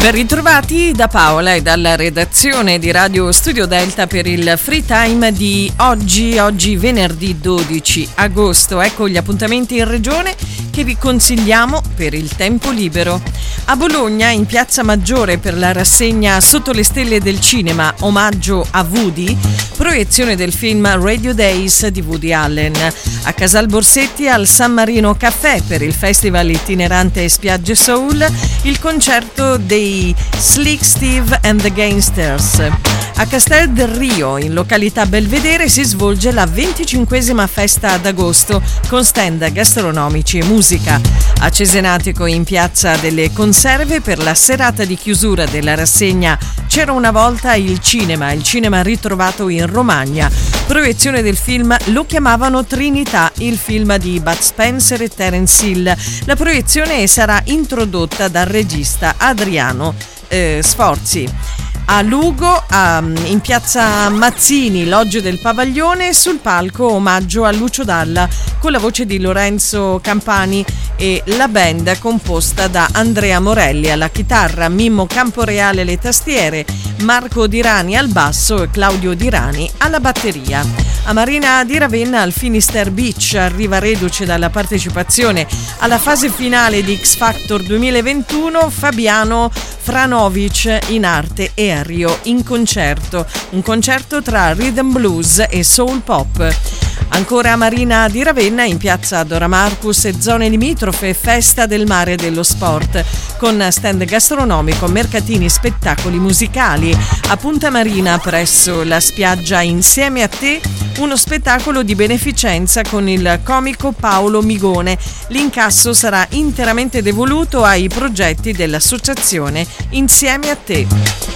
Ben ritrovati da Paola e dalla redazione di Radio Studio Delta per il free time di oggi venerdì 12 agosto. Ecco gli appuntamenti in regione che vi consigliamo per il tempo libero. A Bologna, in Piazza Maggiore, per la rassegna Sotto le stelle del cinema, omaggio a Woody, proiezione del film Radio Days di Woody Allen. A Casal Borsetti, al San Marino Caffè, per il festival itinerante Spiagge Soul, il concerto dei Slick Steve and the Gangsters. A Castel del Rio, in località Belvedere, si svolge la 25esima festa d'agosto con stand gastronomici e musica. A Cesenatico, in Piazza delle Conserve, per la serata di chiusura della rassegna C'era una volta il cinema ritrovato in Romagna. Proiezione del film Lo chiamavano Trinità, il film di Bud Spencer e Terence Hill. La proiezione sarà introdotta dal regista Adriano Sforzi. A Lugo, in Piazza Mazzini, Loggia del Pavaglione, sul palco omaggio a Lucio Dalla con la voce di Lorenzo Campani e la band composta da Andrea Morelli alla chitarra, Mimmo Camporeale alle tastiere, Marco Dirani al basso e Claudio Dirani alla batteria. A Marina di Ravenna, al Finisterre Beach, arriva reduce dalla partecipazione alla fase finale di X Factor 2021 Fabiano Franovic in arte e ario in concerto, un concerto tra rhythm blues e soul pop. Ancora a Marina di Ravenna, in Piazza Dora Marcus e zone limitrofe, festa del mare e dello sport con stand gastronomico, mercatini, spettacoli musicali. A Punta Marina, presso la spiaggia Insieme a te, uno spettacolo di beneficenza con il comico Paolo Migone. L'incasso sarà interamente devoluto ai progetti dell'associazione Insieme a te.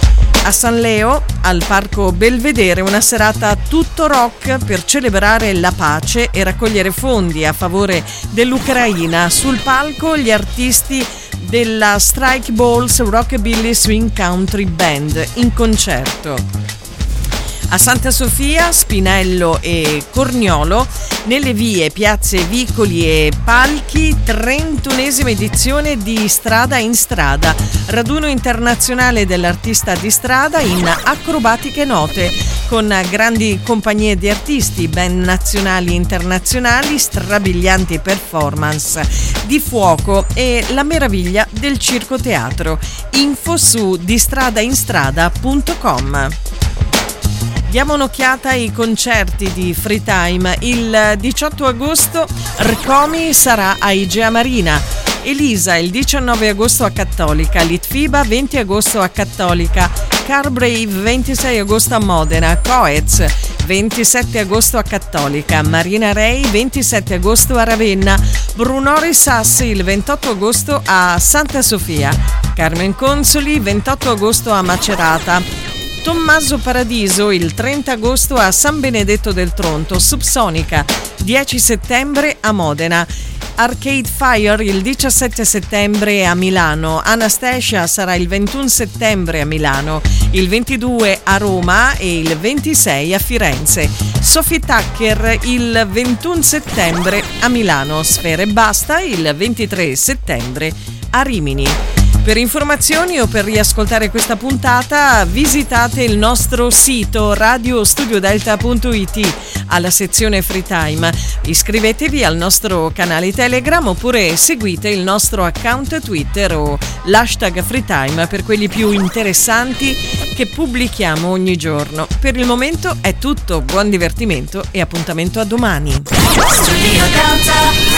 A San Leo, al Parco Belvedere, una serata tutto rock per celebrare la pace e raccogliere fondi a favore dell'Ucraina. Sul palco gli artisti della Strike Balls Rockabilly Swing Country Band in concerto. A Santa Sofia, Spinello e Corniolo, nelle vie, piazze, vicoli e palchi, 31esima edizione di Strada in Strada, raduno internazionale dell'artista di strada in acrobatiche note, con grandi compagnie di artisti, band nazionali e internazionali, strabilianti performance di fuoco e la meraviglia del circoteatro. Info su distradainstrada.com. Diamo un'occhiata ai concerti di Free Time. Il 18 agosto Rcomi sarà a Igea Marina, Elisa il 19 agosto a Cattolica, Litfiba 20 agosto a Cattolica, Carbrave 26 agosto a Modena, Coez 27 agosto a Cattolica, Marina Rei 27 agosto a Ravenna, Brunori Sassi il 28 agosto a Santa Sofia, Carmen Consoli 28 agosto a Macerata, Tommaso Paradiso il 30 agosto a San Benedetto del Tronto, Subsonica 10 settembre a Modena, Arcade Fire il 17 settembre a Milano, Anastasia sarà il 21 settembre a Milano, il 22 a Roma e il 26 a Firenze, Sophie Tucker il 21 settembre a Milano, Sfera e Basta il 23 settembre a Rimini. Per informazioni o per riascoltare questa puntata visitate il nostro sito radiostudiodelta.it alla sezione Free Time. Iscrivetevi al nostro canale Telegram oppure seguite il nostro account Twitter o l'hashtag Free Time per quelli più interessanti che pubblichiamo ogni giorno. Per il momento è tutto, buon divertimento e appuntamento a domani. Studio Delta.